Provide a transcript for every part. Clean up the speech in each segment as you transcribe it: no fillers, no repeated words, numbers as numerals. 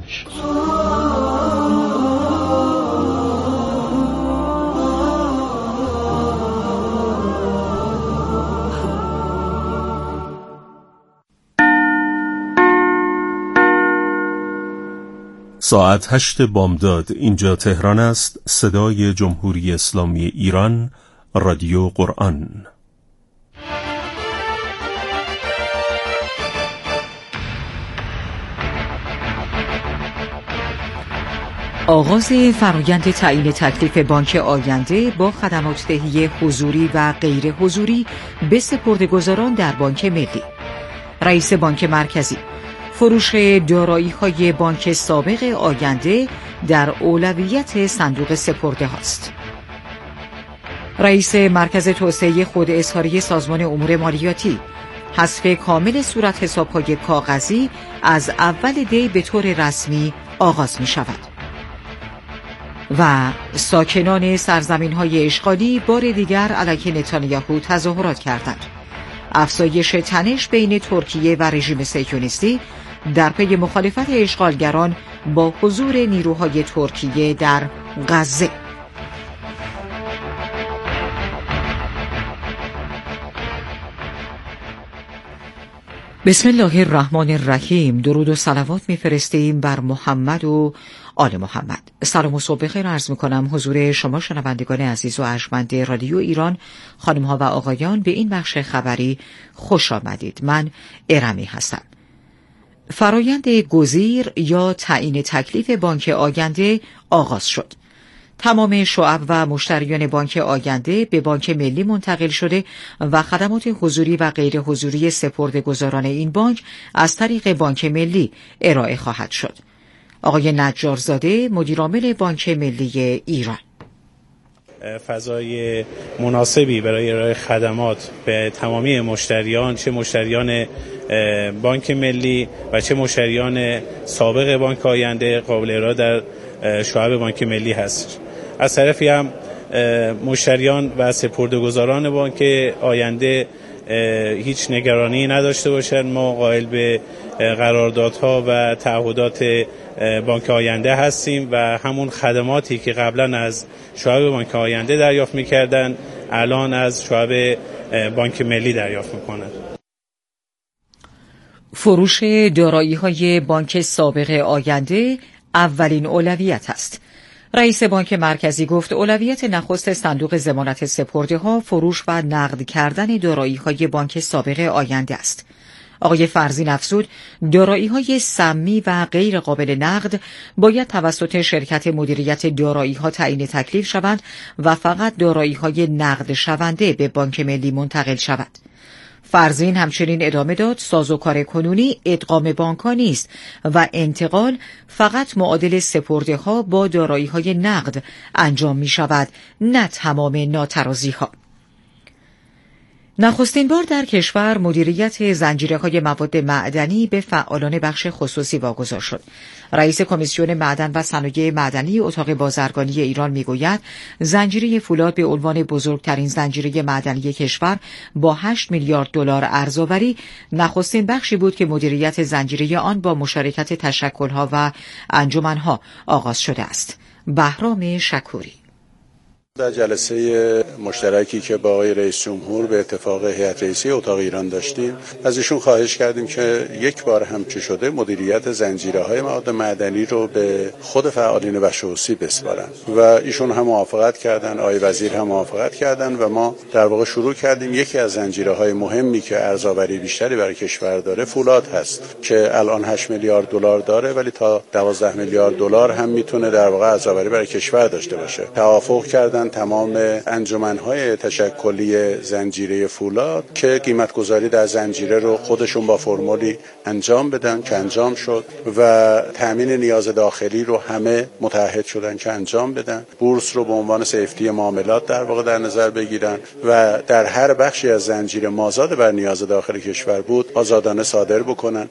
5. ساعت 8 بامداد. اینجا تهران است. صدای جمهوری اسلامی ایران، رادیو قرآن. آغاز فرآیند تعیین تکلیف بانک آینده با خدمات دهی حضوری و غیر حضوری به سپرده‌گذاران در بانک ملی. رئیس بانک مرکزی: فروش دارایی‌های بانک سابق آینده در اولویت صندوق سپرده هاست. رئیس مرکز توسعه خود اظهاری سازمان امور مالیاتی: حذف کامل صورت حساب‌های کاغذی از اول دی به طور رسمی آغاز می شود. و ساکنان سرزمین‌های اشغالی بار دیگر علیه نتانیاهو تظاهرات کردند. افزایش تنش بین ترکیه و رژیم صهیونیستی در پی مخالفت اشغالگران با حضور نیروهای ترکیه در غزه. بسم الله الرحمن الرحیم. درود و صلوات می‌فرستیم بر محمد و آل محمد. سلام و صبح بخیر عرض می‌کنم حضور شما شنوندگان عزیز و ارجمند رادیو ایران. خانم‌ها و آقایان، به این بخش خبری خوش آمدید. من ارمی هستم. فرایند گزیر یا تعیین تکلیف بانک آینده آغاز شد. تمام شعب و مشتریان بانک آینده به بانک ملی منتقل شده و خدمات حضوری و غیر حضوری سپرده‌گذاران این بانک از طریق بانک ملی ارائه خواهد شد. آقای نجارزاده، مدیرعامل بانک ملی ایران: فضای مناسبی برای ارائه خدمات به تمامی مشتریان، چه مشتریان بانک ملی و چه مشتریان سابق بانک آینده، قابل ارائه در شعب بانک ملی هست. از طرفی هم مشتریان و سپرده‌گذاران بانک آینده هیچ نگرانی نداشته باشند. ما قائل به قراردادها و تعهدات بانک آینده هستیم و همون خدماتی که قبلا از شعب بانک آینده دریافت می‌کردند الان از شعب بانک ملی دریافت می‌کنند. فروش دارایی‌های بانک سابق آینده اولین اولویت است. رئیس بانک مرکزی گفت اولویت نخست صندوق ضمانت سپرده‌ها فروش و نقد کردن دارایی‌های بانک سابق آینده است. آقای فرزین افزود دارایی‌های سمی و غیر قابل نقد باید توسط شرکت مدیریت دارایی‌ها تعیین تکلیف شوند و فقط دارایی‌های نقد شونده به بانک ملی منتقل شود. فرزین همچنین ادامه داد سازوکار کنونی ادغام بانک‌ها نیست و انتقال فقط معادل سپرده‌ها با دارایی‌های نقد انجام می‌شود، نه تمام ناترازی‌ها. نخستین بار در کشور مدیریت زنجیره‌های مواد معدنی به فعالان بخش خصوصی واگذار شد. رئیس کمیسیون معدن و صنایع معدنی اتاق بازرگانی ایران میگوید زنجیره فولاد به عنوان بزرگترین زنجیره معدنی کشور با 8 میلیارد دلار ارزآوری نخستین بخشی بود که مدیریت زنجیره آن با مشارکت تشکل‌ها و انجمن‌ها آغاز شده است. بهرام شکوری: در جلسه مشترکی که با آقای رئیس جمهور به اتفاق هیئت رئیسه اتاق ایران داشتیم، از ایشون خواهش کردیم که یک بار هم چه شده مدیریت زنجیره‌های مواد معدنی رو به خود فعالین بخش خصوصی بسپارن و ایشون هم موافقت کردن، آقای وزیر هم موافقت کردن و ما در واقع شروع کردیم. یکی از زنجیره‌های مهمی که ارزآوری بیشتری برای کشور داره فولاد هست که الان 8 میلیارد دلار داره، ولی تا 12 میلیارد دلار هم میتونه در واقع ارزآوری برای کشور داشته باشه. توافق کردن تمام انجمن‌های تشکلی زنجیره فولاد که قیمت‌گذاری در زنجیره رو خودشون با فرمولی انجام بدن که انجام شد و تامین نیاز داخلی رو همه متعهد شدن که انجام بدن. بورس رو به عنوان سیفتی معاملات در واقع در نظر بگیرن و در هر بخشی از زنجیره مازاد بر نیاز داخلی کشور بود آزادانه صادر بکنن.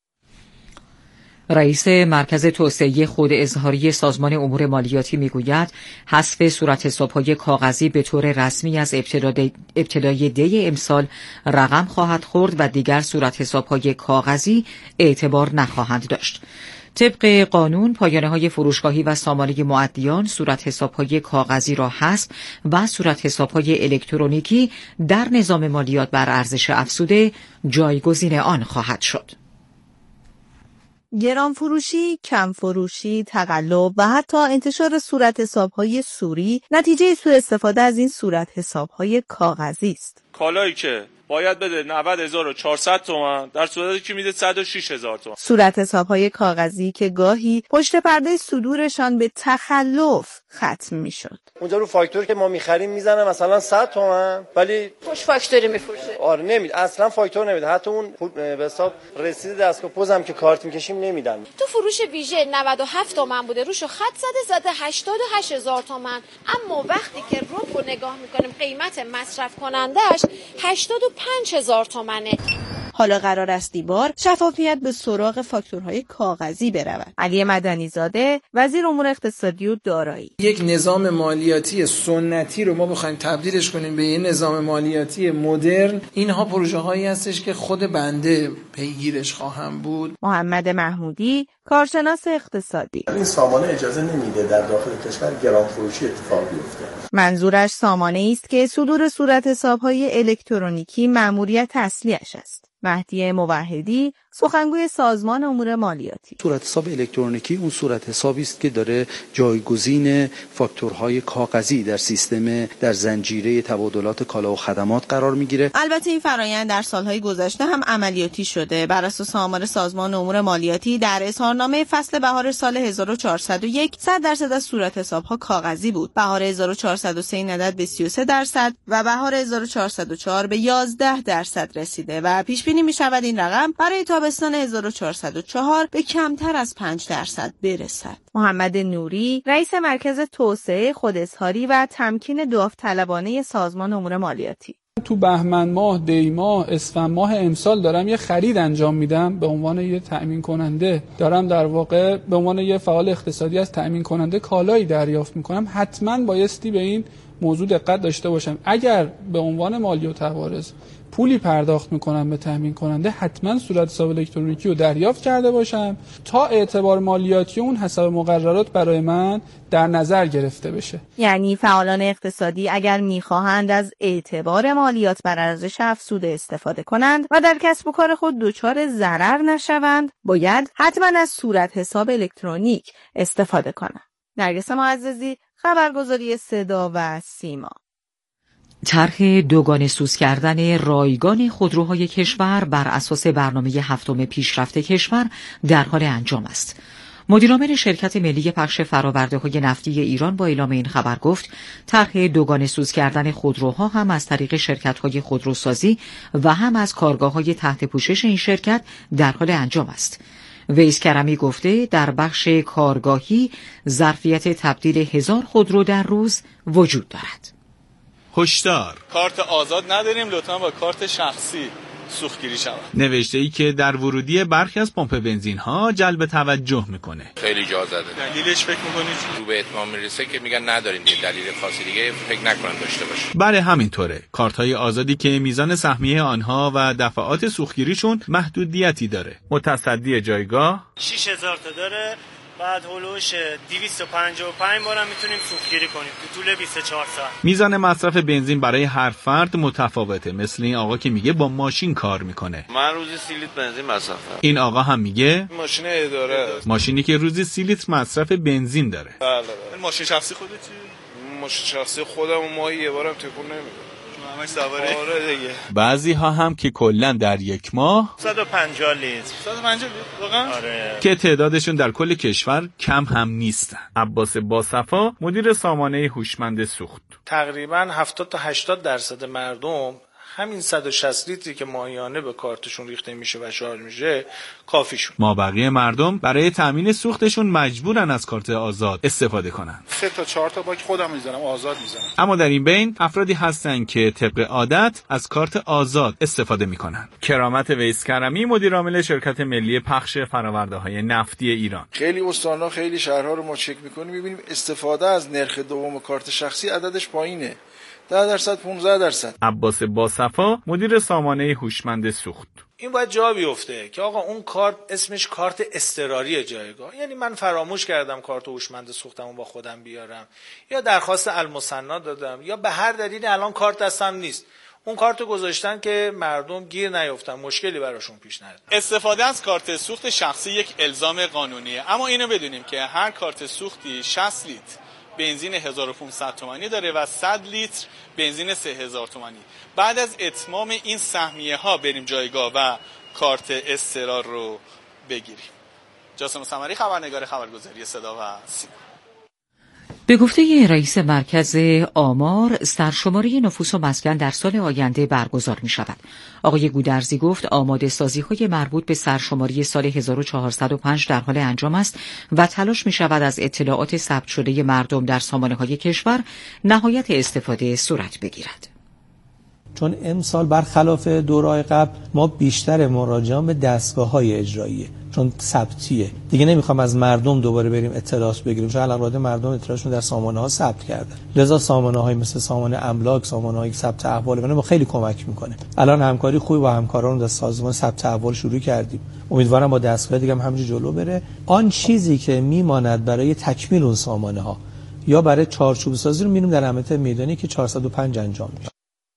رئیس مرکز توسعه خود اظهاری سازمان امور مالیاتی میگوید حذف صورت حساب‌های کاغذی به طور رسمی از ابتدای دی امسال رقم خواهد خورد و دیگر صورت حساب‌های کاغذی اعتبار نخواهند داشت. طبق قانون پایانه‌های فروشگاهی و سامانه معدیان صورت حساب‌های کاغذی را حذف و صورت حساب‌های الکترونیکی در نظام مالیات بر ارزش افزوده جایگزین آن خواهد شد. گران فروشی، کم فروشی، تقلب و حتی انتشار صورت حساب‌های سوری نتیجه سوء استفاده از این صورت حساب‌های کاغذی است. کالایی که باید بده 90,400 تومان در صورتی که میده 106,000 تومان. صورت حساب‌های کاغذی که گاهی پشت پرده صدورشان به تخلف ختم میشد. اونجا رو فاکتور که ما می‌خریم میزنه مثلا 100 تومان ولی خوش فاکتوری میفروشه. آره نمیده، اصلا فاکتور نمیده. حتی اون به حساب رسید دستگاه پوزم که کارت می‌کشیم نمیدن. تو فروش ویژه 97 تومان بوده، روشو خط زده 88,000 تومان. اما وقتی که رو نگاه می‌کنیم قیمت مصرف کنندش 85,000 تومانه. حالا قرار است دیبار شفافیت به سراغ فاکتورهای کاغذی برود. علی مدنی زاده، وزیر امور اقتصادی و دارایی. یک نظام مالیاتی سنتی رو ما بخوایم تبدیلش کنیم به یک نظام مالیاتی مدرن، اینها پروژه هایی هستش که خود بنده پیگیرش خواهم بود. محمد محمودی، کارشناس اقتصادی. این سامانه اجازه نمیده در داخل کشور گران فروشی اتفاق بیفته. منظورش سامانه است که صدور صورت حساب‌های الکترونیکی مأموریت اصلیش است. مهدی موحدی، سخنگوی سازمان امور مالیاتی. صورت حساب الکترونیکی اون صورت حسابی است که داره جایگزین فاکتورهای کاغذی در سیستم در زنجیره تبادلات کالا و خدمات قرار میگیره. البته این فرآیند در سالهای گذشته هم عملیاتی شده. بر اساس آمار سازمان امور مالیاتی در اظهارنامه فصل بهار سال 1401 100% از صورت حساب‌ها کاغذی بود. بهار 1403 این عدد به 33% و بهار 1404 به 11% رسیده و پیش بینی می‌شود این رقم برای تابستان 1404 به کمتر از 5% برسد. محمد نوری، رئیس مرکز توسعه خوداظهاری و تمکین داوطلبانه سازمان امور مالیاتی. تو بهمن ماه، دی ماه، اسفند ماه امسال دارم یه خرید انجام میدم به عنوان یه تأمین کننده. دارم در واقع به عنوان یه فعال اقتصادی از تأمین کننده کالایی دریافت میکنم. حتما بایستی به این موضوع دقت داشته باشم. اگر به عنوان مالی و توارث پولی پرداخت میکنم به تامین کننده، حتما صورت حساب الکترونیکی رو دریافت کرده باشم تا اعتبار مالیاتی اون حساب مقررات برای من در نظر گرفته بشه. یعنی فعالان اقتصادی اگر میخواهند از اعتبار مالیات بر ارزش افزوده استفاده کنند و در کسب و کار خود دچار ضرر نشوند، باید حتما از صورت حساب الکترونیک استفاده کنند. نرگس معززی، خبرگزاری صدا و سیما. طرح دوگانه سوز کردن رایگان خودروهای کشور بر اساس برنامه هفتم پیشرفت کشور در حال انجام است. مدیرعامل شرکت ملی پخش فرآورده‌های نفتی ایران با اعلام این خبر گفت طرح دوگانه سوز کردن خودروها هم از طریق شرکت‌های خودروسازی و هم از کارگاه‌های تحت پوشش این شرکت در حال انجام است. ویس کرمی گفته در بخش کارگاهی ظرفیت تبدیل 1000 خودرو در روز وجود دارد. هشدار، کارت آزاد نداریم، لطفاً با کارت شخصی سوختگیری شود. نوشته‌ای که در ورودی برخی از پمپ بنزین ها جلب توجه میکنه. خیلی جا زده. دلیلش فکر میکنید رو به اتمام میرسه که میگن نداریم، یه دلیل خاصی دیگه فکر نکنن داشته باشه. بله همینطوره. کارت‌های آزادی که میزان سهمیه آنها و دفعات سوختگیریشون محدودیتی داره. متصدی جایگاه 6000 تا داره. بعد هولوش 255 بارم میتونیم سوختگیری کنیم تو طول 24 ساعت. میزان مصرف بنزین برای هر فرد متفاوته. مثل این آقا که میگه با ماشین کار میکنه. من روزی 30 لیتر بنزین مصرف کنم. این آقا هم میگه ماشین اداره، ماشینی که روزی 30 لیتر مصرف بنزین داره. بله. این ماشین شخصی خودتی؟ ماشین شخصی خودم ماهی یه بارم تکون نمیده. آره دیگه. بعضی ها هم که کلا در یک ماه 150 لیتر 150 لیتر واقعا؟ آره. که تعدادشون در کل کشور کم هم نیستن. عباس باصفا، مدیر سامانه هوشمند سوخت. تقریبا 70 تا 80% مردم همین 160 لیتری که ماهیانه به کارتشون ریخته میشه و شارژ میشه کافیشون. ما بقیه مردم برای تامین سوختشون مجبورن از کارت آزاد استفاده کنن. 3 تا 4 تا باک خودم میزنم، آزاد میزنم. اما در این بین افرادی هستن که طبق عادت از کارت آزاد استفاده میکنن. کرامت ویس کرمی، مدیر عامل شرکت ملی پخش فرآورده‌های نفتی ایران. خیلی استان‌ها، خیلی شهرها رو ما چک میکنیم، میبینیم استفاده از نرخ دوم کارت شخصی عددش پایینه. 10%، 15%. عباس باصفا مدیر سامانه هوشمند سوخت: این باید جا بیفته که آقا اون کارت اسمش کارت اضطراری جایگاه، یعنی من فراموش کردم کارت هوشمند سوختمو با خودم بیارم یا درخواست المصنا دادم یا به هر دلیلی الان کارت دستم نیست، اون کارتو گذاشتن که مردم گیر نیفتن، مشکلی براشون پیش نیاد. استفاده از کارت سوخت شخصی یک الزام قانونیه، اما اینو بدونیم که هر کارت سوختی 60 لیتر بنزین 1500 تومانی داره و 100 لیتر بنزین 3000 تومانی. بعد از اتمام این سهمیه ها بریم جایگاه و کارت اضطرار رو بگیریم. جاسم سمری، خبرنگار خبرگزاری صدا و سیما. به گفته رئیس مرکز آمار، سرشماری نفوس و مسکن در سال آینده برگزار می شود. آقای گودرزی گفت آماده سازی های مربوط به سرشماری سال 1405 در حال انجام است و تلاش می شود از اطلاعات ثبت شده مردم در سامانه های کشور نهایت استفاده صورت بگیرد. چون امسال برخلاف دورهای قبل ما بیشتر مراجعان به دستگاه‌های اجراییه، چون ثبتیه. دیگه نمیخوام از مردم دوباره بریم اطلاعات بگیریم، چون الان مردم اطلاعاتشون در سامانه‌ها ثبت کردن. لذا سامانه‌های مثل سامانه املاک، سامانه‌های ثبت احوال ما خیلی کمک میکنه. الان همکاری خوبی با همکاران در سازمان ثبت احوال شروع کردیم. امیدوارم با دستگاه دیگه هم همینجوری جلو بره. آن چیزی که میماند برای تکمیل اون سامانه‌ها یا برای چارچوب سازی رو می‌بینیم در عملیات میدانی که 405 انجام میشه.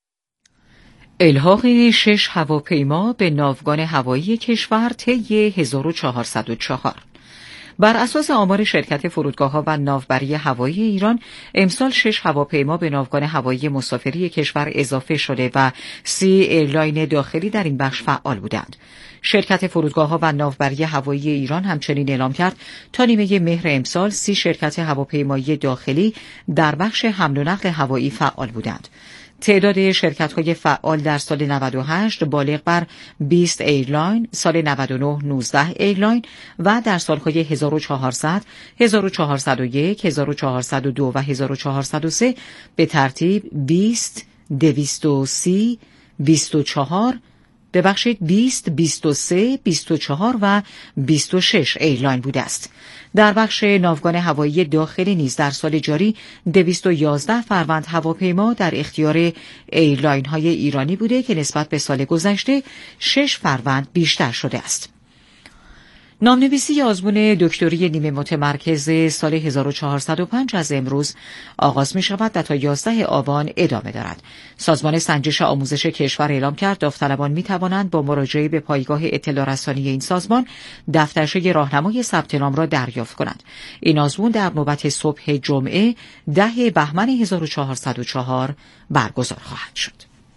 الحاق 6 هواپیما به ناوگان هوایی کشور طی 1404. بر اساس آمار شرکت فرودگاه‌ها و ناوبری هوایی ایران، امسال 6 هواپیما به ناوگان هوایی مسافری کشور اضافه شده و 30 ایرلاین داخلی در این بخش فعال بودند. شرکت فرودگاه‌ها و ناوبری هوایی ایران همچنین اعلام کرد تا نیمه مهر امسال 30 شرکت هواپیمایی داخلی در بخش حمل و نقل هوایی فعال بودند. تعداد شرکت‌های فعال در سال 98 بالغ بر 20 ایرلاین، سال 99 19 ایرلاین و در سال‌های 1400، 1401، 1402 و 1403 به ترتیب 20، 230، 24، 20، 23، 24 و 26 ایرلاین بوده است. در بخش ناوگان هوایی داخلی نیز در سال جاری 211 فروند هواپیما در اختیار ایرلاین های ایرانی بوده که نسبت به سال گذشته 6 فروند بیشتر شده است. نامنویسی آزمون دکتری نیمه متمرکز سال 1405 از امروز آغاز می شود و تا 11 آبان ادامه دارد. سازمان سنجش آموزش کشور اعلام کرد داوطلبان می توانند با مراجعه به پایگاه اطلاع رسانی این سازمان دفترچه راهنمای ثبت نام را دریافت کنند. این آزمون در نوبت صبح جمعه 10 بهمن 1404 برگزار خواهد شد.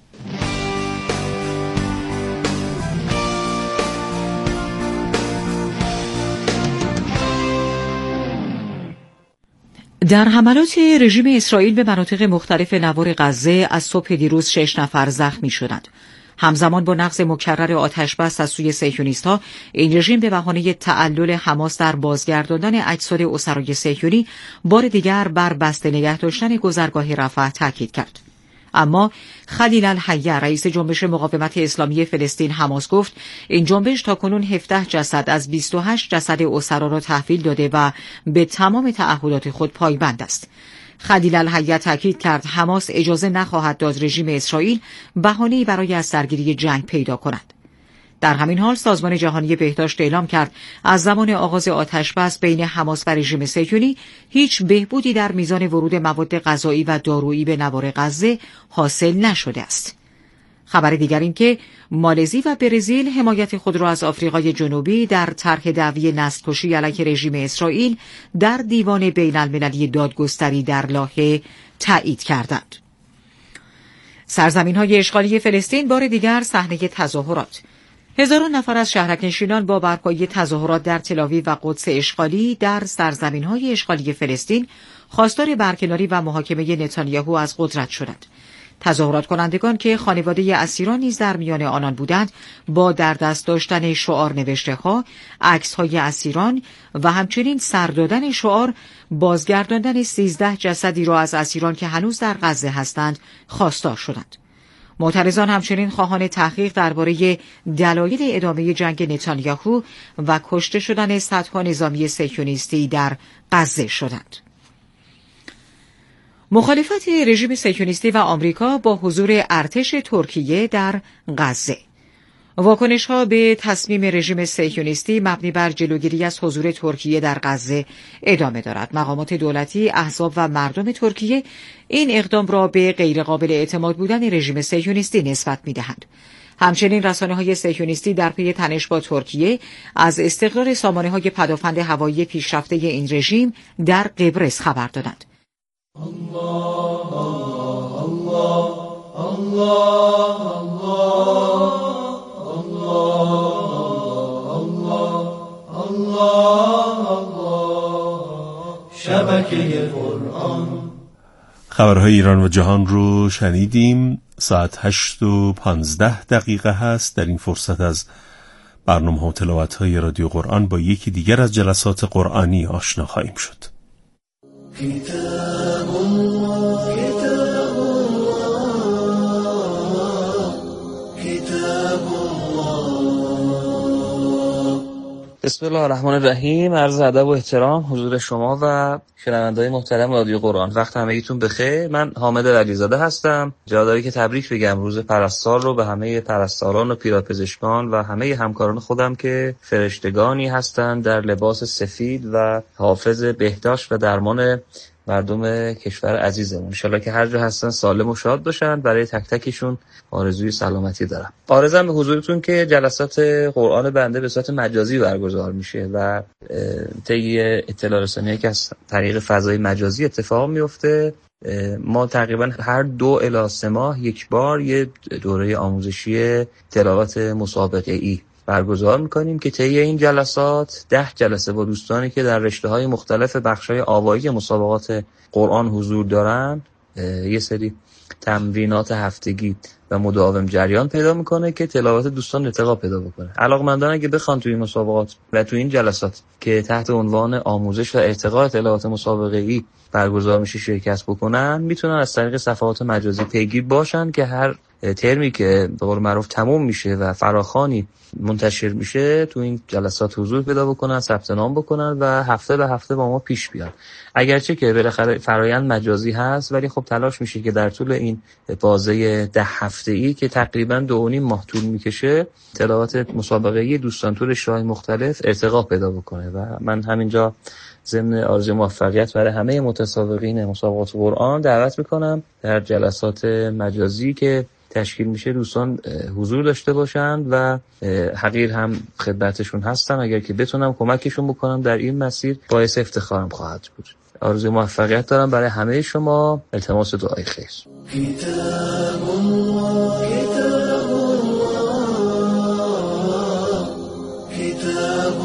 در حملات رژیم اسرائیل به مناطق مختلف نوار غزه از صبح دیروز 6 نفر زخمی شدند. همزمان با نقض مکرر آتشبس از سوی صهیونیست‌ها، این رژیم به بهانه تعلل حماس در بازگرداندن اجساد اسرای صهیونی بار دیگر بر بسته نگه داشتن گذرگاه رفح تاکید کرد. اما خلیل الحیه رئیس جنبش مقاومت اسلامی فلسطین حماس گفت این جنبش تاکنون 17 جسد از 28 جسد اسرا را تحویل داده و به تمام تعهدات خود پایبند است. خلیل الحیه تاکید کرد حماس اجازه نخواهد داد رژیم اسرائیل بهانه‌ای برای از سرگیری جنگ پیدا کند. در همین حال سازمان جهانی بهداشت اعلام کرد از زمان آغاز آتشبس بین حماس و رژیم صهیونی هیچ بهبودی در میزان ورود مواد غذایی و دارویی به نوار غزه حاصل نشده است. خبر دیگر این که مالزی و برزیل حمایت خود را از آفریقای جنوبی در طرح دعوی نسل‌کشی علیه رژیم اسرائیل در دیوان بین‌المللی دادگستری در لاهه تایید کردند. سرزمین‌های اشغالی فلسطین بار دیگر صحنه تظاهرات. هزاران نفر از شهرک‌نشینان با برپایی تظاهرات در تل‌آویو و قدس اشغالی در سرزمین‌های اشغالی فلسطین خواستار برکناری و محاکمه نتانیاهو از قدرت شدند. تظاهرات کنندگان که خانواده اسیران نیز در میان آنان بودند، با در دست داشتن شعار نوشته‌ها، عکس‌های اسیران و همچنین سر دادن شعار بازگرداندن 13 جسدی را از اسیران که هنوز در غزه هستند خواستار شدند. معترضان همچنین خواهان تحقیق درباره دلایل ادامه جنگ نتانیاهو و کشته شدن صدها نظامی صهیونیستی در غزه شدند. مخالفت رژیم صهیونیستی و آمریکا با حضور ارتش ترکیه در غزه. واکنش‌ها به تصمیم رژیم صهیونیستی مبنی بر جلوگیری از حضور ترکیه در غزه ادامه دارد. مقامات دولتی، احزاب و مردم ترکیه این اقدام را به غیرقابل اعتماد بودن رژیم صهیونیستی نسبت می‌دهند. همچنین رسانه‌های صهیونیستی در پی تنش با ترکیه از استقرار سامانه‌های پدافند هوایی پیشرفته این رژیم در قبرس خبر دادند. الله الله الله شبکه قرآن. خبرهای ایران و جهان رو شنیدیم. ساعت 8:15 هست. در این فرصت از برنامه و تلاوت‌های رادیو قرآن با یکی دیگر از جلسات قرآنی آشنا خواهیم شد. کتاب الله کتاب الله کتاب الله. بسم الله الرحمن الرحیم. عرض ادب و احترام حضور شما و شنونده‌های محترم رادیو قرآن. وقت همگیتون بخیر. من حامد علیزاده هستم. جا داره که تبریک بگم روز پرستار رو به همه پرستاران و پیراپزشکان و همه همکاران خودم که فرشتگانی هستند در لباس سفید و حافظ بهداشت و درمان مردم کشور عزیزمون. انشالله که هر جا هستن سالم و شاد باشن. برای تک تکشون آرزوی سلامتی دارم. عرضم به حضورتون که جلسات قرآن بنده به صورت مجازی برگزار میشه و طی اطلاع رسانی که از طریق فضای مجازی اتفاق میفته. ما تقریبا هر 2 الی 3 ماه یک بار یه دوره آموزشی تلاوت مسابقه‌ای برگزار میکنیم که طی این جلسات 10 جلسه با دوستانی که در رشته‌های مختلف بخش‌های آوایی مسابقات قرآن حضور دارن یه سری تمرینات هفتگی و مداوم جریان پیدا میکنه که تلاوت دوستان ارتقا پیدا بکنه. علاقمندان اگه بخوان توی این مسابقات و توی این جلسات که تحت عنوان آموزش و ارتقاء تلاوت مسابقه‌ای برگزار میشه شرکت بکنن، میتونن از طریق صفحات مجازی پیگیر باشن که هر ترمی که به قول معروف تموم میشه و فراخوانی منتشر میشه تو این جلسات حضور پیدا بکنن، ثبت نام بکنن و هفته به هفته با ما پیش بیان. اگرچه که بالاخره فرایند مجازی هست، ولی خب تلاش میشه که در طول این بازه 10 هفته‌ای که تقریبا 2.5 ماه طول میکشه تلاوت مسابقه‌ای دوستان تو رشته‌های مختلف ارتقا پیدا بکنه و من همینجا ضمن آرزوی موفقیت برای همه متسابقین مسابقات قرآن دعوت میکنم در جلسات مجازی که تشکیل میشه دوستان حضور داشته باشند و حقیر هم خدمتشون هستم. اگر که بتونم کمکشون بکنم در این مسیر باعث افتخارم خواهد بود. آرزوی موفقیت دارم برای همه شما. التماس دعای خیر. کتاب الله کتاب الله کتاب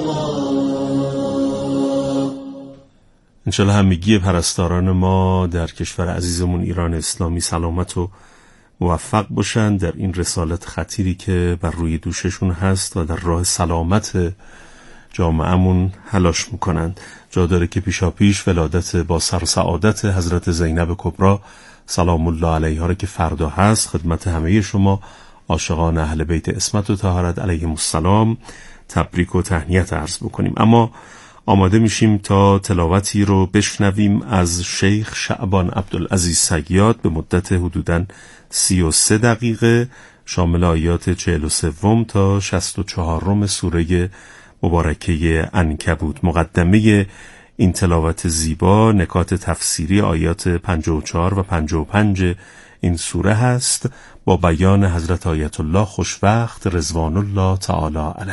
الله. انشالله همگی پرستاران ما در کشور عزیزمون ایران اسلامی سلامت و موفق باشن در این رسالت خطیری که بر روی دوششون هست و در راه سلامت جامعهمون هلاش میکنند. جا داره که پیشاپیش ولادت با سر سعادت حضرت زینب کبری سلام الله علیها را که فردا هست خدمت همه شما عاشقان اهل بیت عصمت و طهارت علیهم السلام تبریک و تهنیت عرض بکنیم. اما آماده میشیم تا تلاوتی رو بشنویم از شیخ شعبان عبدالعزیز صیاد به مدت حدوداً 33 دقیقه شامل آیات 43 تا 64 سوره مبارکه عنکبوت. مقدمه این تلاوت زیبا نکات تفسیری آیات 54 و 55 این سوره هست با بیان حضرت آیت الله خوشوقت رضوان الله تعالی علیه.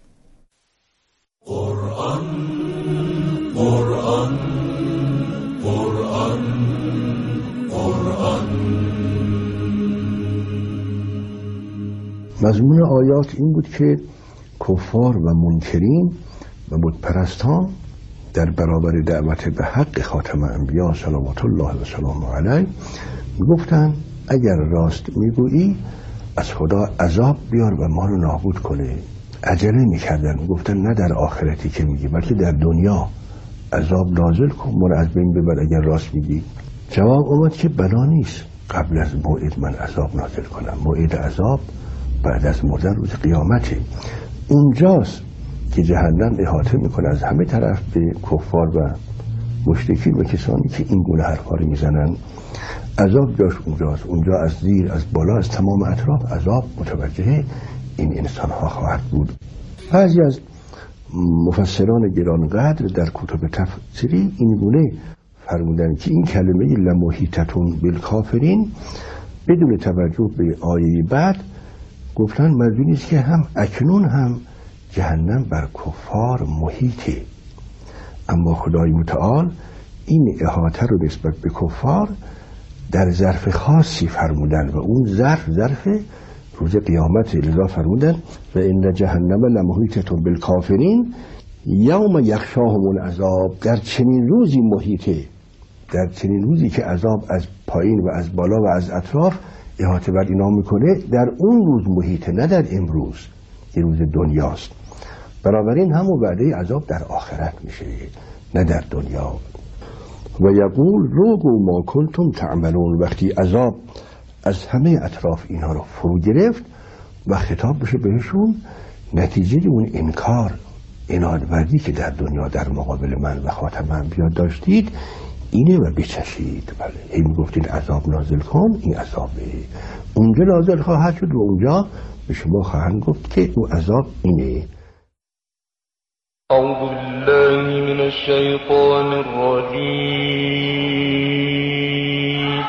قرآن قرآن قرآن قرآن. مضمون آیات این بود که کفار و منکرین و بتپرستان در برابر دعوت به حق خاتم انبیا صلوات الله و سلام علیه میگفتن اگر راست میگویی از خدا عذاب بیار و ما رو نابود کنه. عجله میکردن، میگفتن نه در آخرتی که میگی بلکه در دنیا عذاب نازل کن، ما رو از بین ببر اگر راست میگی. جواب اومد که بلا نیست، قبل از موعد من عذاب نازل کنم. موعد عذاب بعد از مردن روز قیامته. اونجاست که جهنم احاطه میکنه از همه طرف به کفار و مشرکین و کسانی که این گونه حرفا رو میزنن عذاب جاش اونجاست. اونجا از زیر، از بالا، از تمام اطراف عذاب متوجه این انسان ها خواهد بود. بعضی از مفسران گرانقدر در کتب تفسیری این گونه فرمودن که این کلمه لمحیطتون بالکافرین بدون توجه به آیه بعد گفتن مدونی است که هم اکنون هم جهنم بر کفار محیطه، اما خدای متعال این احاطه رو نسبت به کفار در ظرف خاصی فرمودن و اون ظرف روز قیامت. لذا فرمودن و ان جهنم لمحیطة بالکافرین یوم یغشاهم العذاب، در چنین روزی محیطه، در چنین روزی که عذاب از پایین و از بالا و از اطراف احاطه بر اینا میکنه، در اون روز محیطه، نه در امروز. این روز دنیاست. بنابراین همون وعده عذاب در آخرت میشه، نه در دنیا. و یقول ذوقوا ما کنتم تعملون، وقتی عذاب از همه اطراف اینها رو فرو گرفت و خطاب بشه بهشون، نتیجه اون انکار، عنادوردی که در دنیا در مقابل من و خاتم انبیا داشتید اینه و بچشید. بله، این گفتید عذاب نازل کن، این عذابه، اونجا نازل خواهد شد و اونجا به شما خواهند گفت که اون عذاب اینه. اعوذ بالله من الشیطان الرجیم.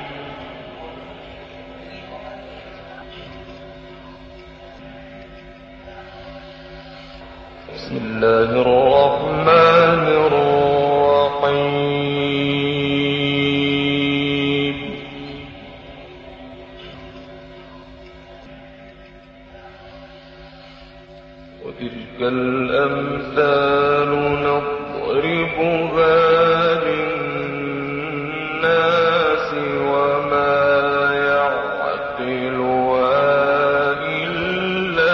بسم الله الرحمن الرحیم. وتلك الأمثال نضربها للناس وما يعقلها إلا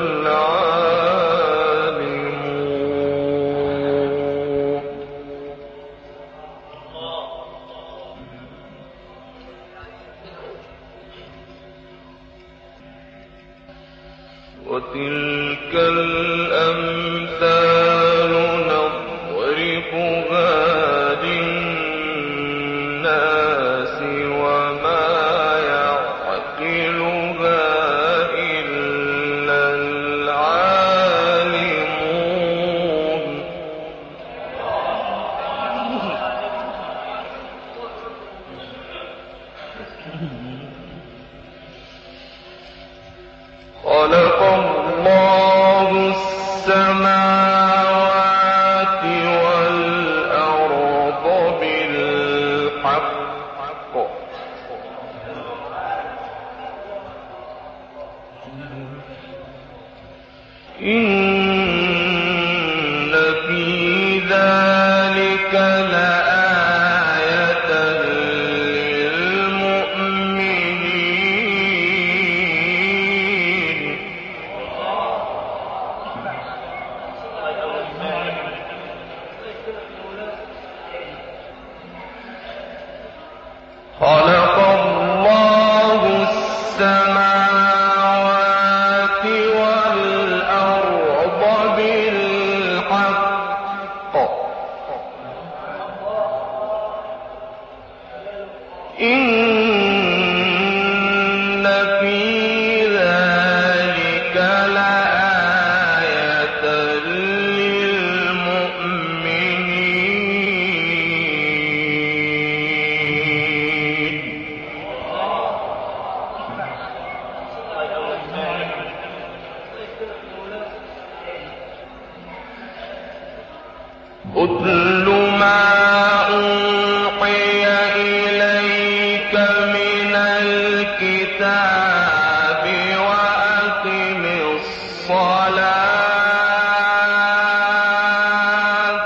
العالمون. وتلك الأمثال نضربها للناس وما يعقلها إلا العالمون. خلق الله السماوات والأرض بالحق إن في ذلك لآية للمؤمنين. خلق الله السماوات والأرض بالحق إن في ذلك لآية للمؤمنين. أتل ما أوحي إليك من الكتاب وأقم الصلاة.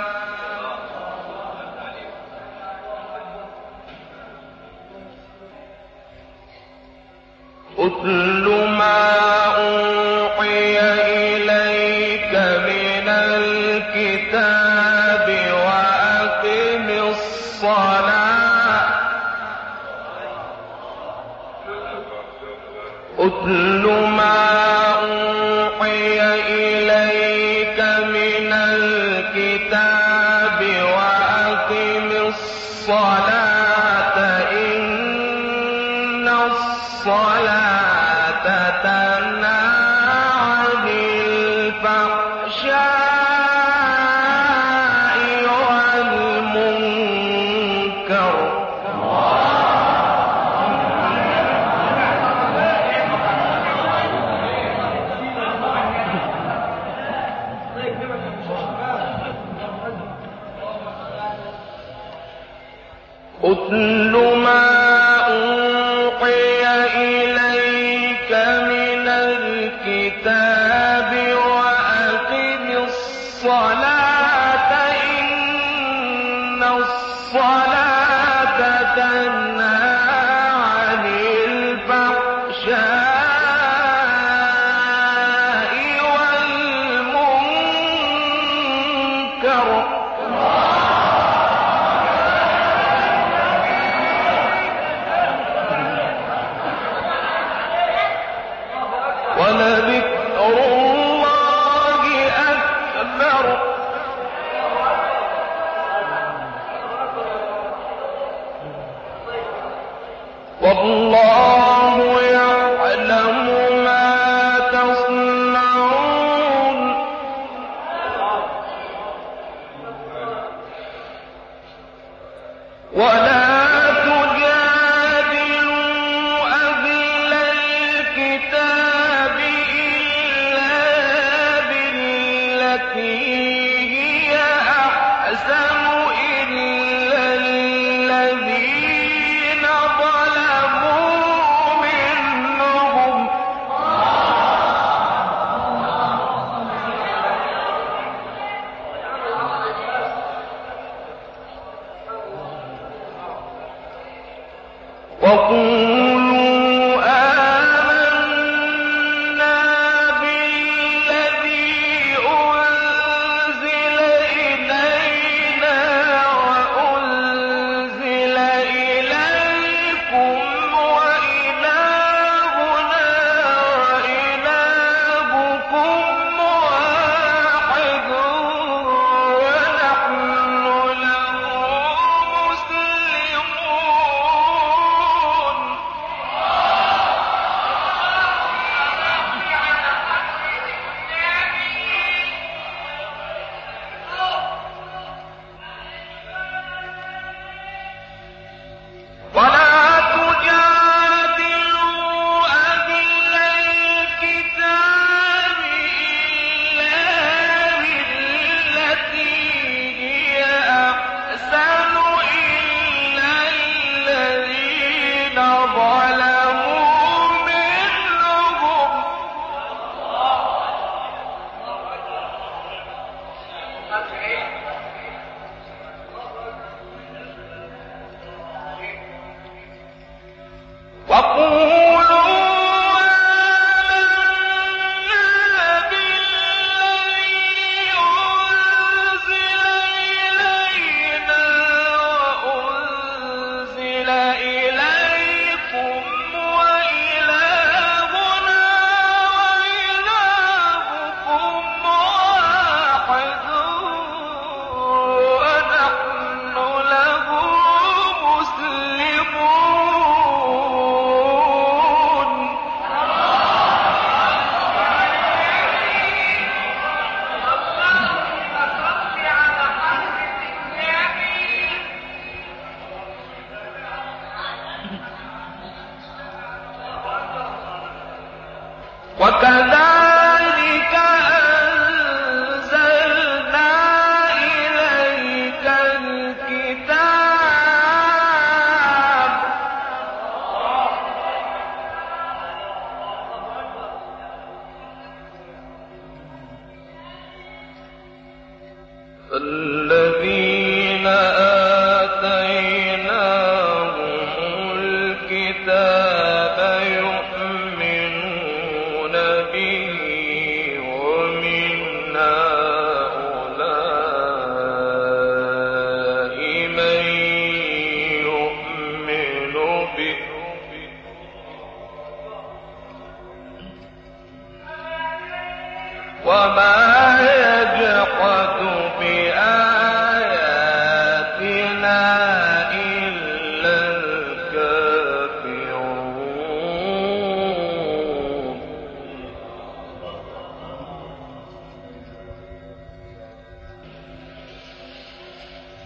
أتل ما أوحي إليك من الكتاب وأقم الصلاة. أتل ما أوحي إليك من الكتاب وأقم الصلاة إن الصلاة تنهى عن الفحشاء والمنكر أتل ما أوحي إليك من الكتاب وأقم الصلاة إن الصلاة تنهى عن الفحشاء والمنكر ولذكر الله أكبر والله يعلم ما تصنعون ولا وقل